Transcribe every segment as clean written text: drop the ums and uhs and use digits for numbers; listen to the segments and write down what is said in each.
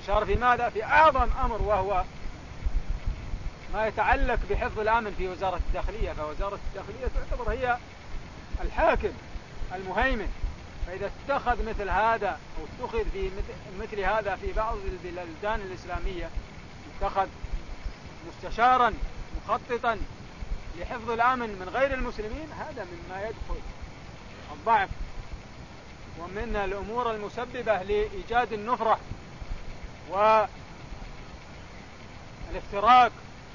استشار في ماذا؟ في أعظم أمر، وهو ما يتعلق بحفظ الأمن في وزارة الداخلية. فوزارة الداخلية تعتبر هي الحاكم المهيمن، فإذا اتخذ مثل هذا أو اتخذ في مثل هذا في بعض البلدان الإسلامية، اتخذ مستشارا مخططا لحفظ الأمن من غير المسلمين، هذا مما يدخل الضعف ومن الأمور المسببة لإيجاد النفرة والافتراق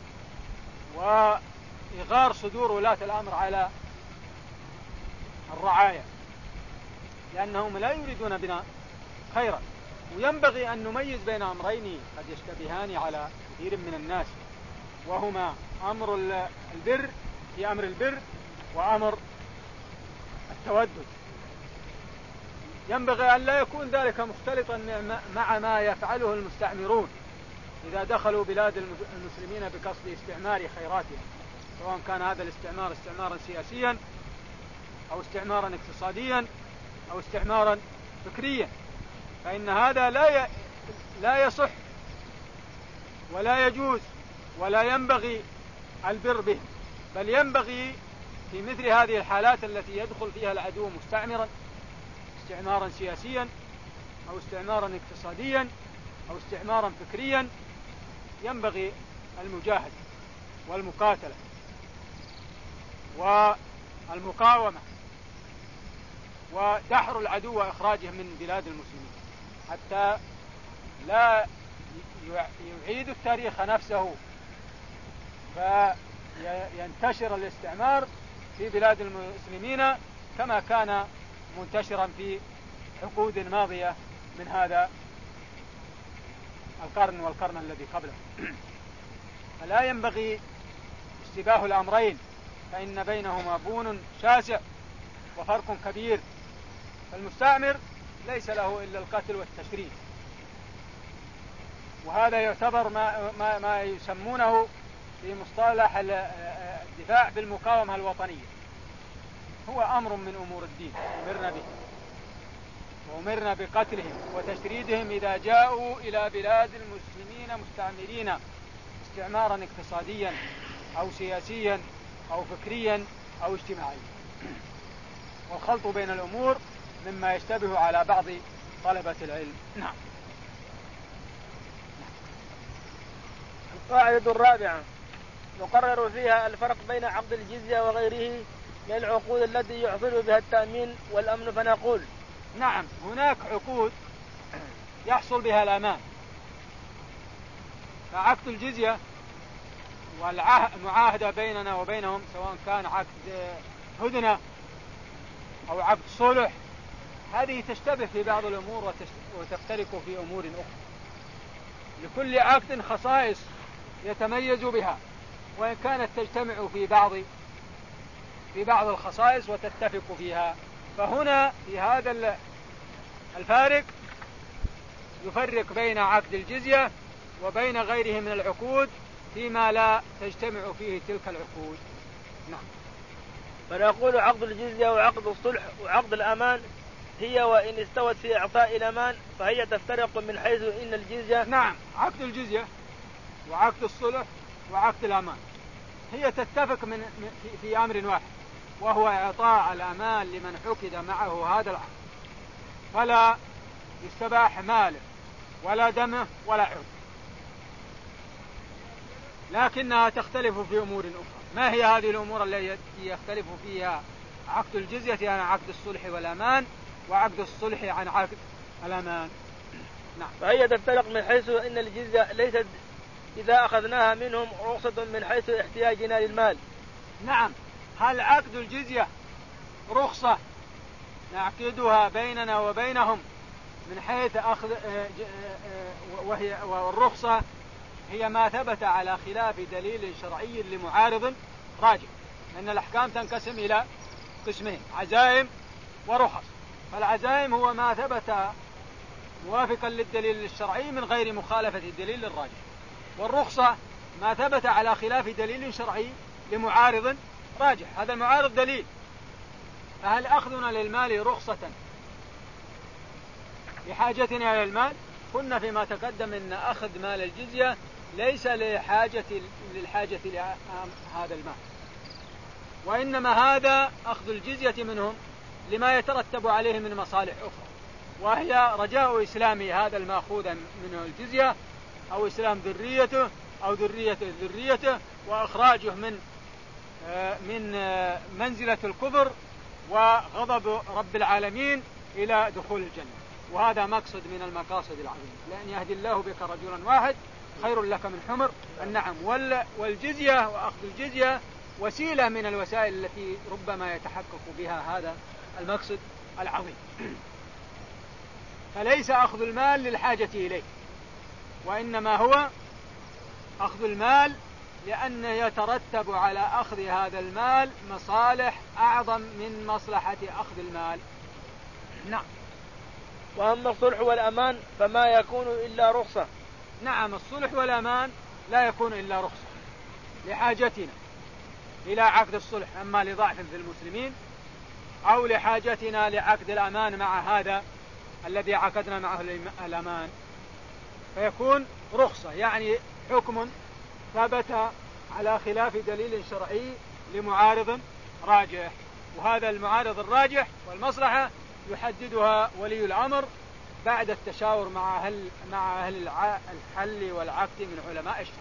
وإغار صدور ولاة الأمر على الرعاية، لأنهم لا يريدون بنا خيرا. وينبغي أن نميز بين أمرين قد يشتبهان على كثير من الناس، وهما أمر البر في أمر البر وأمر التودد. ينبغي أن لا يكون ذلك مختلطا مع ما يفعله المستعمرون إذا دخلوا بلاد المسلمين بقصد استعمار خيراتهم، سواء كان هذا الاستعمار استعمارا سياسيا أو استعمارا اقتصاديا أو استعمارا فكريا، فإن هذا لا يصح ولا يجوز ولا ينبغي البر به، بل ينبغي في مثل هذه الحالات التي يدخل فيها العدو مستعمرا استعمارا سياسيا أو استعمارا اقتصاديا أو استعمارا فكريا، ينبغي المجاهدة والمقاتلة والمقاومة ودحر العدو وإخراجه من بلاد المسلمين، حتى لا يعيد التاريخ نفسه فينتشر الاستعمار في بلاد المسلمين كما كان منتشرا في عقود ماضية من هذا القرن والقرن الذي قبله. فلا ينبغي اشتباه الأمرين، فإن بينهما بون شاسع وفرق كبير. فالمستعمر ليس له إلا القتل والتشريد، وهذا يعتبر ما يسمونه في مصطلح الدفاع بالمقاومة الوطنية، هو أمر من أمور الدين أمرنا به، وأمرنا بقتلهم وتشريدهم إذا جاءوا إلى بلاد المسلمين مستعمرين استعمارا اقتصاديا أو سياسيا أو فكريا أو اجتماعيا. والخلط بين الأمور مما يشتبه على بعض طلبة العلم. نعم. القاعدة الرابعة نقرر فيها الفرق بين عقد الجزية وغيره من العقود التي يحصل بها التأمين والأمن، فنقول نعم، هناك عقود يحصل بها الأمان، فعقد الجزية والمعاهدة بيننا وبينهم سواء كان عقد هدنة أو عقد صلح، هذه تشتبه في بعض الأمور وتفترق في أمور أخرى. لكل عقد خصائص يتميز بها، وإن كانت تجتمع في بعض الخصائص وتتفق فيها. فهنا في هذا الفارق يفرق بين عقد الجزية وبين غيره من العقود فيما لا تجتمع فيه تلك العقود. نعم. فنقول عقد الجزية وعقد الصلح وعقد الأمان هي وإن استوت في إعطاء الأمان فهي تفترق من حيث إن الجزية. نعم، عقد الجزية وعقد الصلح وعقد الأمان هي تتفق في أمر واحد، وهو إعطاء الأمان لمن عقد معه هذا العقد، فلا يستباح ماله ولا دمه ولا عرضه، لكنها تختلف في أمور أخرى. ما هي هذه الأمور التي يختلف فيها عقد الجزية عن عقد الصلح والأمان وعقد الصلح عن عقد الأمان؟ نعم. فهي تفترق من حيث إن الجزية ليست إذا أخذناها منهم رخصة من حيث احتياجنا للمال. نعم، هل عقد الجزية رخصة نعقدها بيننا وبينهم من حيث أخذ والرخصة هي ما ثبت على خلاف دليل شرعي لمعارض راجع، لأن الأحكام تنقسم إلى قسمين: عزائم ورخص. فالعزائم هو ما ثبت موافقا للدليل الشرعي من غير مخالفة الدليل الراجع، والرخصة ما ثبت على خلاف دليل شرعي لمعارض راجح، هذا المعارض دليل. فهل أخذنا للمال رخصة لحاجتنا إلى المال وقلنا فيما تقدم أن أخذ مال الجزية ليس للحاجة لهذا المال، وإنما هذا أخذ الجزية منهم لما يترتب عليه من مصالح أخرى، وهي رجاء إسلام هذا المأخوذ منه الجزية، أو إسلام ذريته أو ذريته وإخراجه من منزلة الكفر وغضب رب العالمين إلى دخول الجنة. وهذا مقصد من المقاصد العظيمة، لأن يهدي الله بك رجلا واحد خير لك من حمر النعم. والجزية وأخذ الجزية وسيلة من الوسائل التي ربما يتحقق بها هذا المقصد العظيم. فليس أخذ المال للحاجة إليه، وإنما هو أخذ المال لأن يترتب على أخذ هذا المال مصالح أعظم من مصلحة أخذ المال. نعم. وأما الصلح والأمان فما يكون إلا رخصة. نعم، الصلح والأمان لا يكون إلا رخصة لحاجتنا إلى عقد الصلح، أما لضعف في المسلمين أو لحاجتنا لعقد الأمان مع هذا الذي عقدنا معه الأمان، فيكون رخصة، يعني حكم ثبت على خلاف دليل شرعي لمعارض راجح، وهذا المعارض الراجح والمصلحة يحددها ولي الأمر بعد التشاور مع أهل الحل والعقد من علماء الشرع.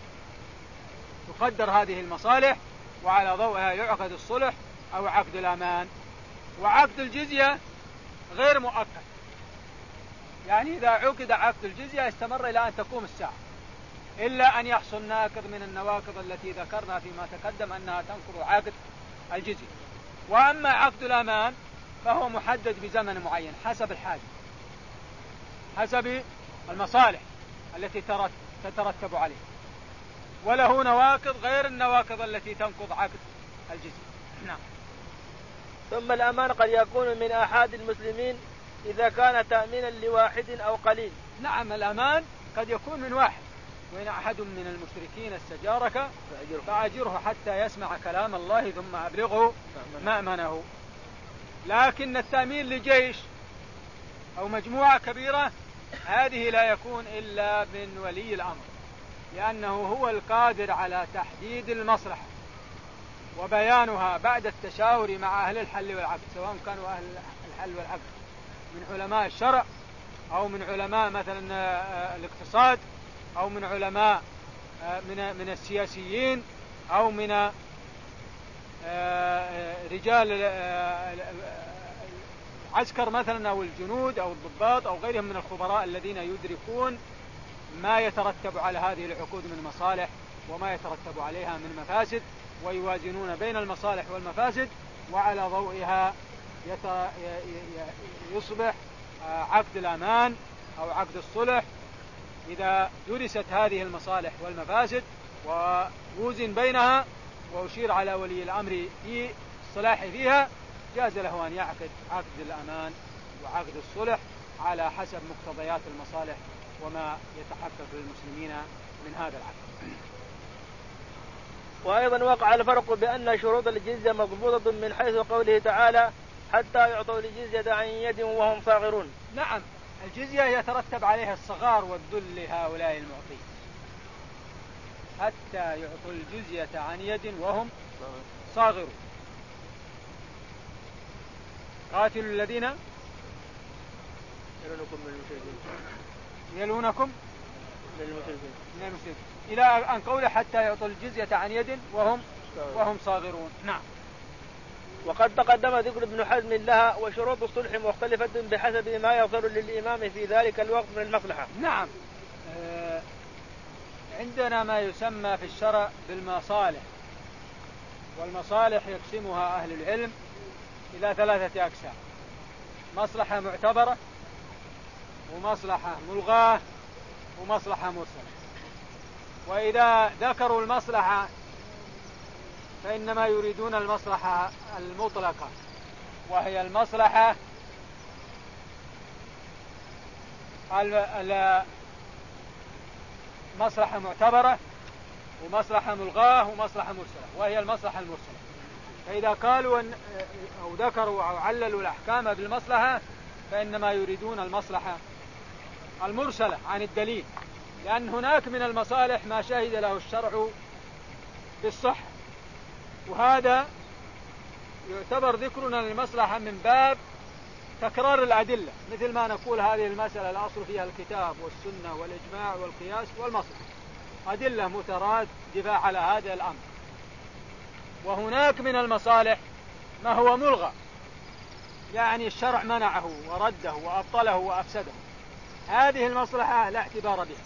تقدر هذه المصالح وعلى ضوءها يعقد الصلح أو عقد الأمان. وعقد الجزية غير مؤكد، يعني إذا عقد عقد الجزية استمر إلى أن تقوم الساعة، إلا أن يحصل ناقض من النواقض التي ذكرنا فيما تقدم أنها تنقض عقد الجزية. وأما عقد الأمان فهو محدد بزمن معين حسب الحاجة، حسب المصالح التي تترتب عليه، وله نواقض غير النواقض التي تنقض عقد الجزية. نعم. ثم الأمان قد يكون من أحد المسلمين إذا كان تأمينا لواحد أو قليل. نعم، الأمان قد يكون من واحد، وإن أحد من المشركين استجارك فأجره حتى يسمع كلام الله ثم أبلغه مأمنه. لكن التأمين لجيش أو مجموعة كبيرة هذه لا يكون إلا من ولي الأمر، لأنه هو القادر على تحديد المصلحة وبيانها بعد التشاور مع أهل الحل والعقد، سواء كانوا أهل الحل والعقد من علماء الشرع أو من علماء مثلا الاقتصاد أو من علماء من السياسيين أو من رجال العسكر مثلا أو الجنود أو الضباط أو غيرهم من الخبراء الذين يدركون ما يترتب على هذه العقود من مصالح وما يترتب عليها من مفاسد، ويوازنون بين المصالح والمفاسد، وعلى ضوئها يصبح عقد الأمان أو عقد الصلح إذا درست هذه المصالح والمفاسد ووزن بينها وأشير على ولي الأمر في الصلاح فيها، جاز له أن يعقد عقد الأمان وعقد الصلح على حسب مقتضيات المصالح وما يتحقق للمسلمين من هذا العقد. وأيضا وقع الفرق بأن شروط الجزية مضبوطة من حيث قوله تعالى حتى يعطوا الجزية عن يد وهم صاغرون. نعم، الجزية يترتب عليها الصغار والذل لهؤلاء المعطين، حتى يعطوا الجزية عن يد وهم صاغرون. قاتلوا الذين يلونكم من المشركين إلى أن قوله حتى يعطوا الجزية عن يد وهم صاغرون. نعم. وقد تقدم ذكر ابن حزم لها، وشروط الصلح مختلفة بحسب ما يصل للإمام في ذلك الوقت من المصلحة. نعم. عندنا ما يسمى في الشرع بالمصالح، والمصالح يقسمها أهل العلم إلى 3 أقسام: مصلحة معتبرة، ومصلحة ملغاة، ومصلحة مرسلة. وإذا ذكروا المصلحة فإنما يريدون المصلحة المطلقة، وهي المصلحة مصلحة معتبرة ومصلحة ملغاة ومصلحة مرسلة، وهي المصلحة المرسلة. فإذا قالوا أو ذكروا أو عللوا الأحكام بالمصلحة فإنما يريدون المصلحة المرسلة عن الدليل، لأن هناك من المصالح ما شهد له الشرع بالصحة، وهذا يعتبر ذكرنا للمصلحة من باب تكرار الأدلة، مثل ما نقول هذه المسألة الأصل فيها الكتاب والسنة والإجماع والقياس والمصلحة، أدلة مترادفة على هذا الأمر. وهناك من المصالح ما هو ملغى، يعني الشرع منعه ورده وأبطله وأفسده، هذه المصلحة لا اعتبار بها.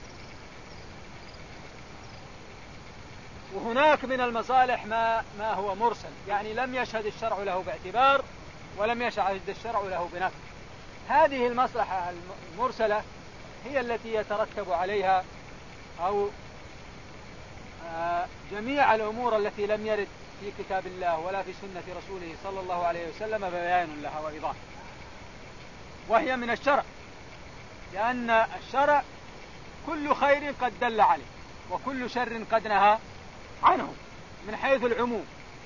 وهناك من المصالح ما هو مرسل، يعني لم يشهد الشرع له باعتبار ولم يشهد الشرع له بنفع. هذه المصلحة المرسلة هي التي يترتب عليها أو جميع الأمور التي لم يرد في كتاب الله ولا في سنة رسوله صلى الله عليه وسلم بيان لها وإيضاح، وهي من الشرع، لأن الشرع كل خير قد دل عليه وكل شر قد نهى عنه من حيث العموم.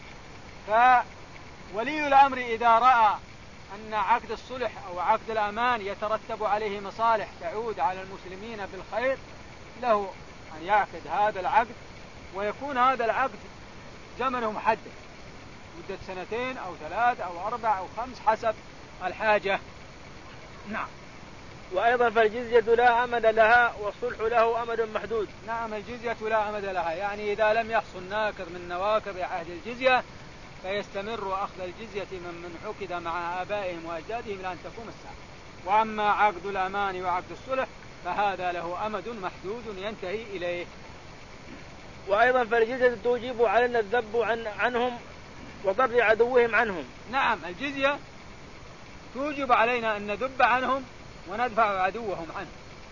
فولي الأمر إذا رأى أن عقد الصلح أو عقد الأمان يترتب عليه مصالح تعود على المسلمين بالخير، له أن يعقد هذا العقد، ويكون هذا العقد زمنه محدد، مدة 2 أو 3 أو 4 أو 5 حسب الحاجة. نعم. وأيضا فالجزية لا أمد لها والصلح له أمد محدود. نعم، الجزية لا أمد لها، يعني إذا لم يحصل ناقض من نواقض عهد الجزية فيستمر أخذ الجزية من عقد مع آبائهم وأجدادهم إلى أن تقوم الساعة. وأما عقد الأمان وعقد الصلح فهذا له أمد محدود ينتهي إليه. وأيضا فالجزية توجب علينا الذب عنهم وضر عدوهم عنهم. نعم، الجزية توجب علينا أن نذب عنهم وندفع عدوهم عنه،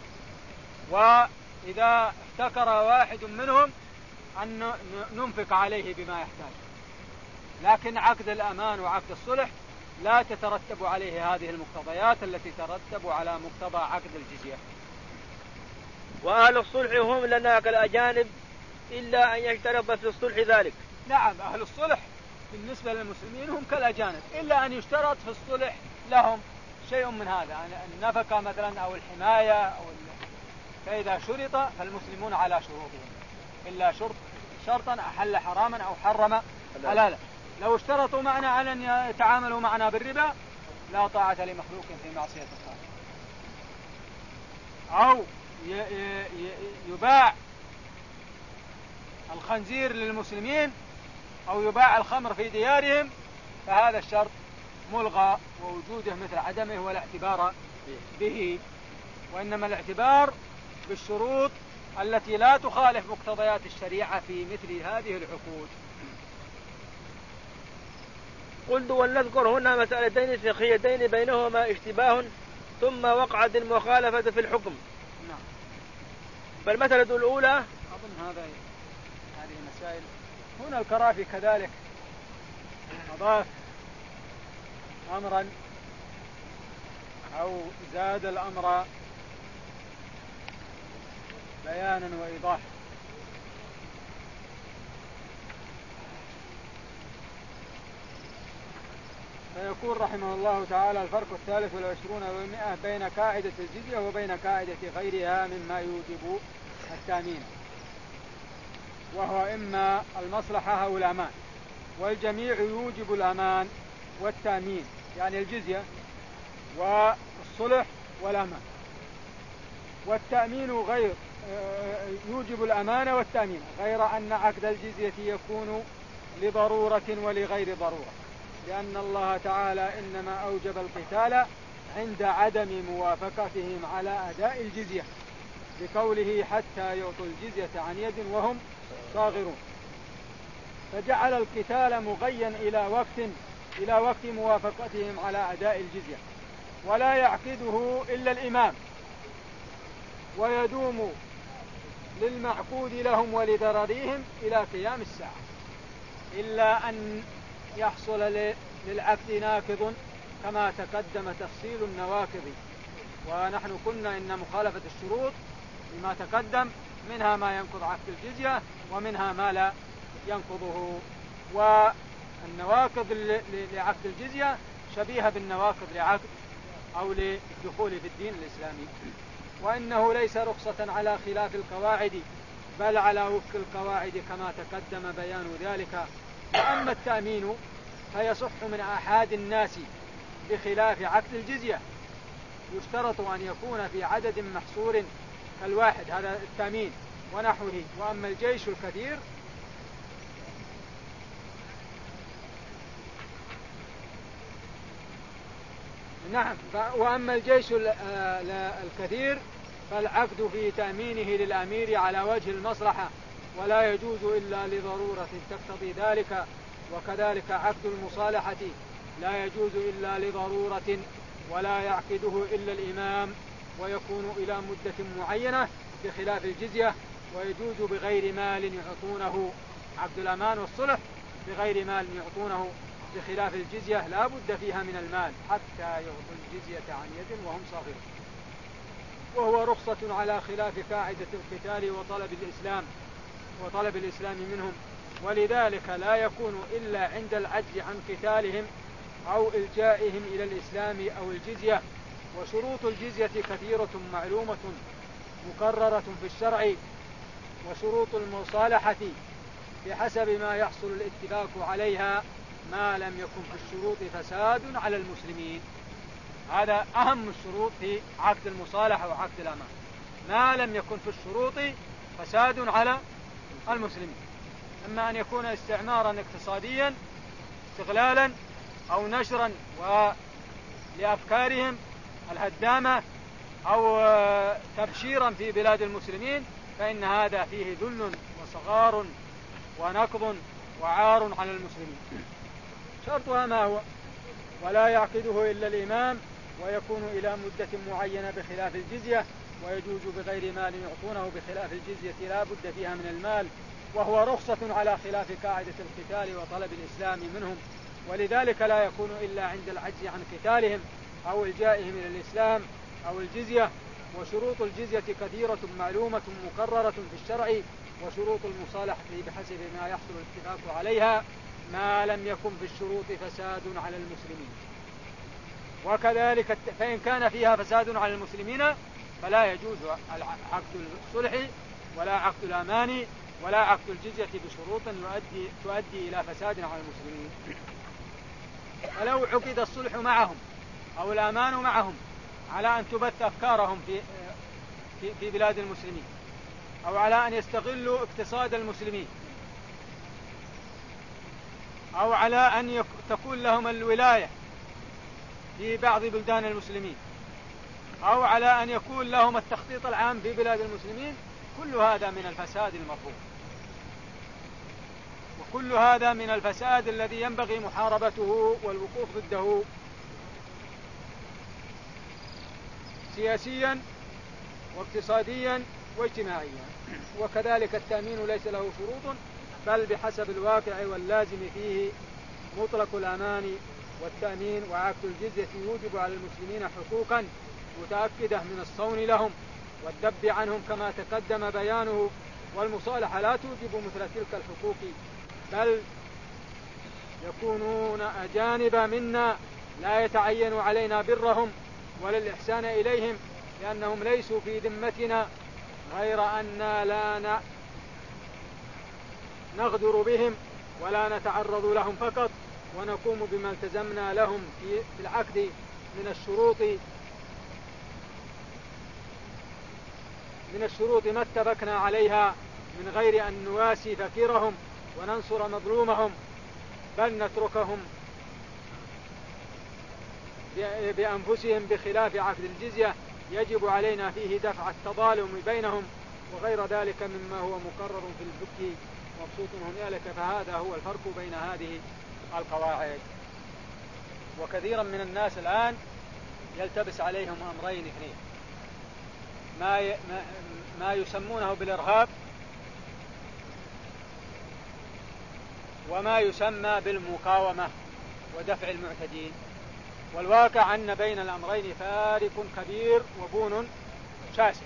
وإذا افتكر واحد منهم أن ننفق عليه بما يحتاج. لكن عقد الأمان وعقد الصلح لا تترتب عليه هذه المقتضيات التي ترتب على مقتضى عقد الجزية. وأهل الصلح هم لنا كالأجانب إلا أن يشترط في الصلح ذلك. نعم، أهل الصلح بالنسبة للمسلمين هم كالأجانب، إلا أن يشترط في الصلح لهم شيء من هذا، النفقة مثلا أو الحماية فإذا شرط فالمسلمون على شروطهم، إلا شرطا أحل حراما أو حرم حلالا. لو اشترطوا معنا على أن يتعاملوا معنا بالربا لا طاعة لمخلوق في معصية الخالق، أو يباع الخنزير للمسلمين أو يباع الخمر في ديارهم، فهذا الشرط ملغى ووجوده مثل عدمه ولا اعتبار به، وإنما الاعتبار بالشروط التي لا تخالف مقتضيات الشريعة في مثل هذه العقود. قلت ولنذكر هنا مسألتين فقهيتين بينهما اشتباه ثم وقعت المخالفة في الحكم. نعم. فالمسألة الأولى أظن هذه المسائل هنا الكرافي كذلك أضاف أمرا أو زاد الأمر بيانا وإيضاحا. فيقول رحمه الله تعالى: الفرق 23 بين قاعدة الجزية وبين قاعدة غيرها مما يوجب التأمين، وهو إما المصلحة أو الأمان، والجميع يوجب الأمان والتأمين، يعني الجزية والصلح والأمان. والتأمين غير يوجب الأمان والتأمين، غير أن عقد الجزية يكون لضرورة ولغير ضرورة، لأن الله تعالى إنما أوجب القتال عند عدم موافقتهم على أداء الجزية، بقوله: حتى يعطوا الجزية عن يد وهم صاغرون، فجعل القتال مغيا إلى وقت موافقتهم على أداء الجزية، ولا يعقده إلا الإمام، ويدوم للمعقود لهم ولضررهم إلى قيام الساعة، إلا أن يحصل للعقد ناقض كما تقدم تفصيل النواقض. ونحن قلنا إن مخالفة الشروط بما تقدم منها ما ينقض عقد الجزية ومنها ما لا ينقضه، والنواقض لعقد الجزية شبيهة بالنواقض لعقد أو للدخول في الدين الإسلامي. وإنه ليس رخصة على خلاف القواعد بل على وفق القواعد كما تقدم بيان ذلك. وأما التأمين فيصح من آحاد الناس بخلاف عقد الجزية، يشترط أن يكون في عدد محصور كالواحد، هذا التأمين ونحوه. وأما الجيش الكثير وأما الجيش الكثير فالعقد في تأمينه للأمير على وجه المصلحة ولا يجوز إلا لضرورة تقتضي ذلك. وكذلك عقد المصالحة لا يجوز إلا لضرورة ولا يعقده إلا الإمام، ويكون إلى مدة معينة بخلاف الجزية، ويجوز بغير مال يعطونه. عقد الأمان والصلح بغير مال يعطونه بخلاف الجزية لا بد فيها من المال حتى يعطوا الجزية عن يد وهم صاغرون. وهو رخصة على خلاف قاعدة القتال وطلب الإسلام منهم، ولذلك لا يكون إلا عند العجز عن قتالهم أو إلجائهم إلى الإسلام أو الجزية. وشروط الجزية كثيرة معلومة مقررة في الشرع. وشروط المصالحة بحسب ما يحصل الاتفاق عليها ما لم يكن في الشروط فساد على المسلمين. هذا أهم الشروط في عقد المصالحة وعقد الأمان، ما لم يكن في الشروط فساد على المسلمين، إما أن يكون استعمارا اقتصاديا استغلالا أو نشرا لأفكارهم الهدامة أو تبشيرا في بلاد المسلمين، فإن هذا فيه ذل وصغار ونقض وعار على المسلمين. شرطها ما هو؟ ولا يعقده إلا الإمام، ويكون إلى مدة معينة بخلاف الجزية، ويجوز بغير مال يعطونه بخلاف الجزية لا بد فيها من المال. وهو رخصة على خلاف قاعدة القتال وطلب الإسلام منهم، ولذلك لا يكون إلا عند العجز عن قتالهم أو إلجائهم إلى الإسلام أو الجزية. وشروط الجزية كثيرة معلومة مقررة في الشرع. وشروط المصالحة بحسب ما يحصل الاتفاق عليها ما لم يكن في الشروط فساد على المسلمين. وكذلك فإن كان فيها فساد على المسلمين فلا يجوز عقد الصلح ولا عقد الأمان ولا عقد الجزية بشروط تؤدي إلى فساد على المسلمين. ولو عقد الصلح معهم أو الأمان معهم على أن تبث أفكارهم في بلاد المسلمين، أو على أن يستغلوا اقتصاد المسلمين، أو على أن تكون لهم الولاية في بعض بلدان المسلمين، أو على أن يكون لهم التخطيط العام في بلاد المسلمين، كل هذا من الفساد المرفوض، وكل هذا من الفساد الذي ينبغي محاربته والوقوف ضده سياسيا واقتصاديا واجتماعيا. وكذلك التأمين ليس له شروط بل بحسب الواقع واللازم فيه مطلق الأمان والتأمين. وعقد الجزية يوجب على المسلمين حقوقا متأكدة من الصون لهم والذب عنهم كما تقدم بيانه. والمصالحة لا توجب مثل تلك الحقوق، بل يكونون أجانب منا لا يتعين علينا برهم ولا الإحسان إليهم، لأنهم ليسوا في ذمتنا، غير أننا لا نغدر بهم ولا نتعرض لهم فقط، ونقوم بما التزمنا لهم في العقد من الشروط ما اتفقنا عليها، من غير أن نواسي فقيرهم وننصر مظلومهم، بل نتركهم بأنفسهم، بخلاف عقد الجزية يجب علينا فيه دفع التظالم بينهم وغير ذلك مما هو مقرر في الفقه مبسوط هنالك. فهذا هو الفرق بين هذه القواعد. وكثيرا من الناس الآن يلتبس عليهم أمرين اثنين: ما يسمونه بالإرهاب، وما يسمى بالمقاومة ودفع المعتدين. والواقع أن بين الأمرين فارق كبير وبون شاسع.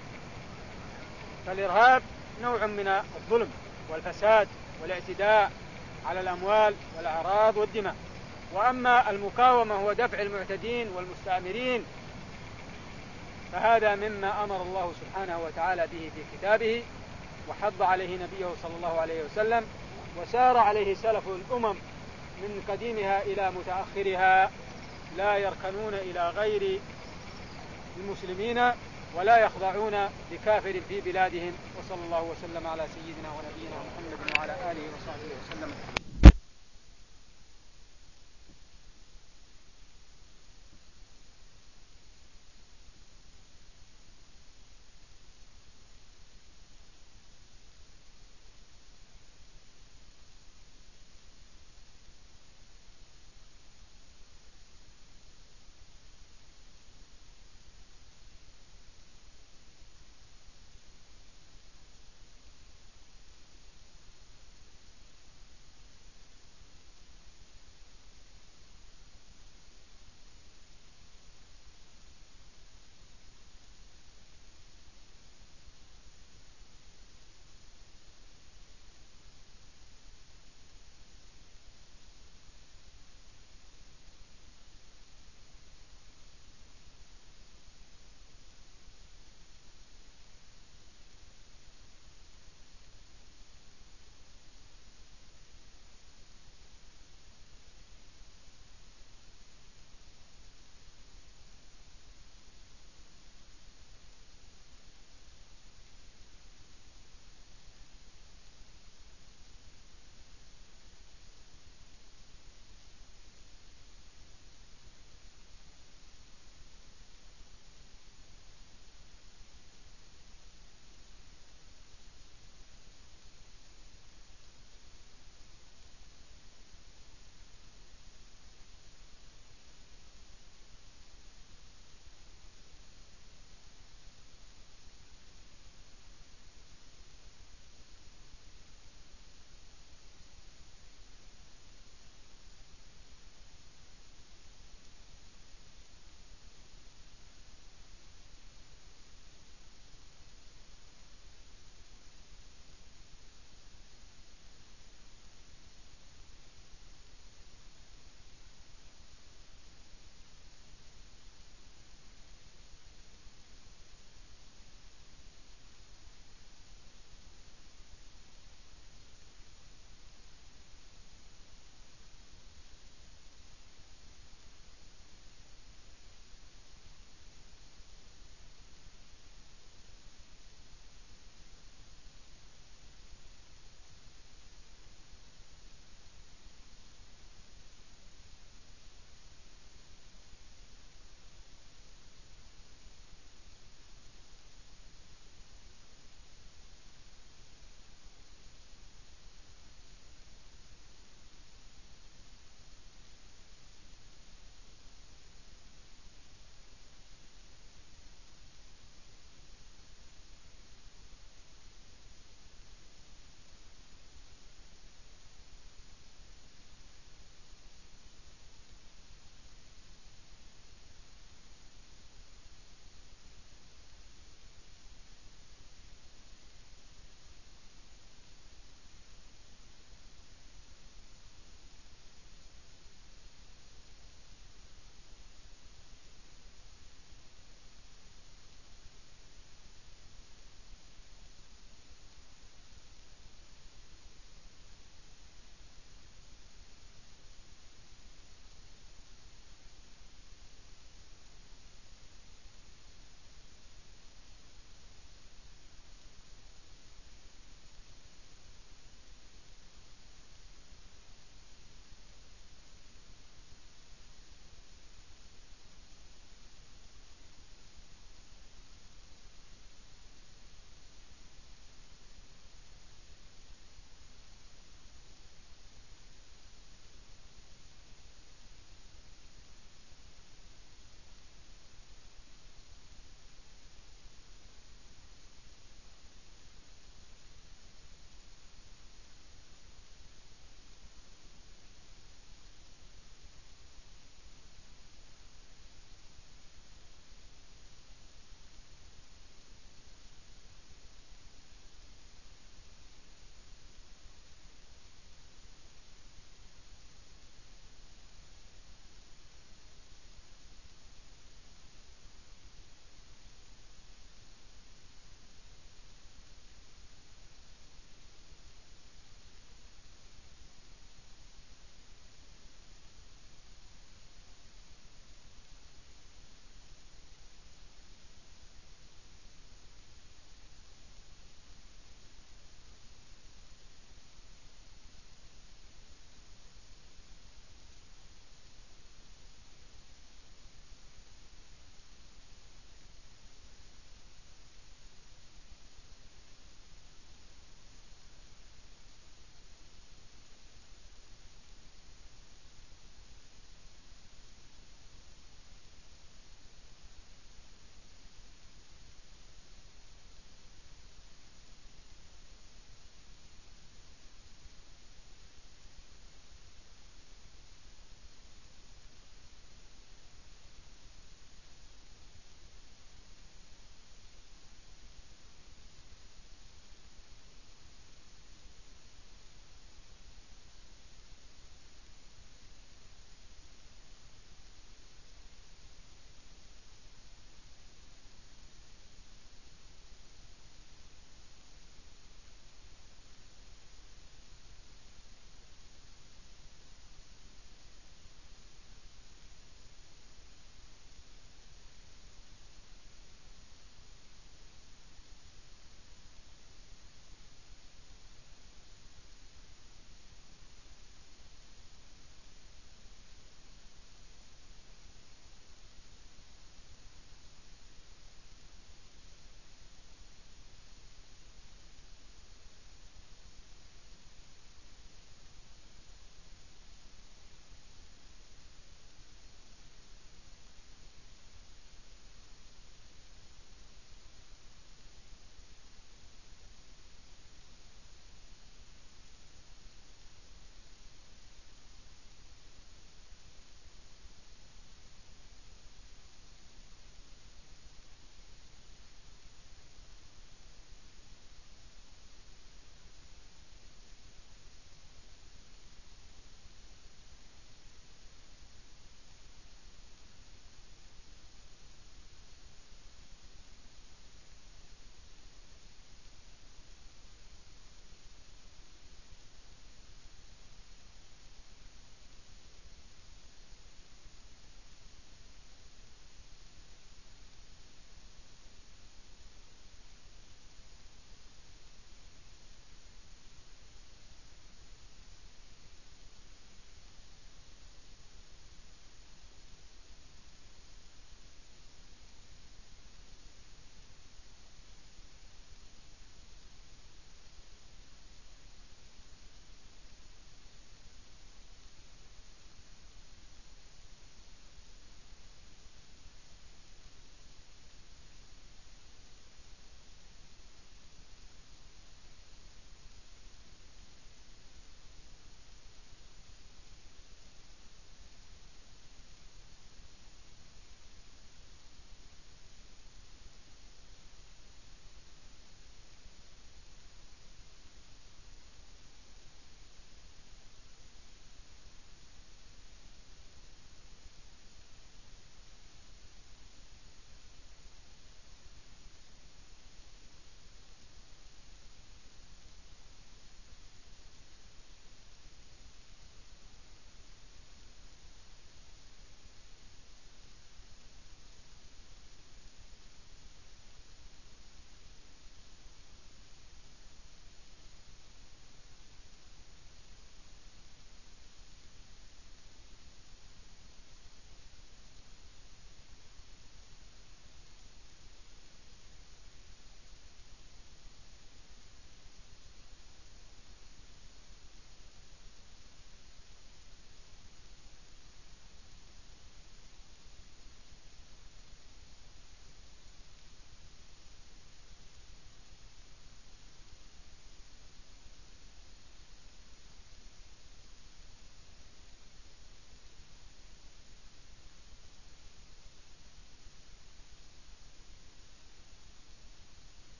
فالإرهاب نوع من الظلم والفساد والاعتداء على الأموال والأعراض والدماء، وأما المقاومة هو دفع المعتدين والمستعمرين فهذا مما أمر الله سبحانه وتعالى به في كتابه، وحض عليه نبيه صلى الله عليه وسلم، وسار عليه سلف الأمم من قديمها إلى متأخرها، لا يركنون إلى غير المسلمين ولا يخضعون لكافر في بلادهم. وصلى الله وسلم على سيدنا ونبينا محمد وعلى آله وصحبه وسلم.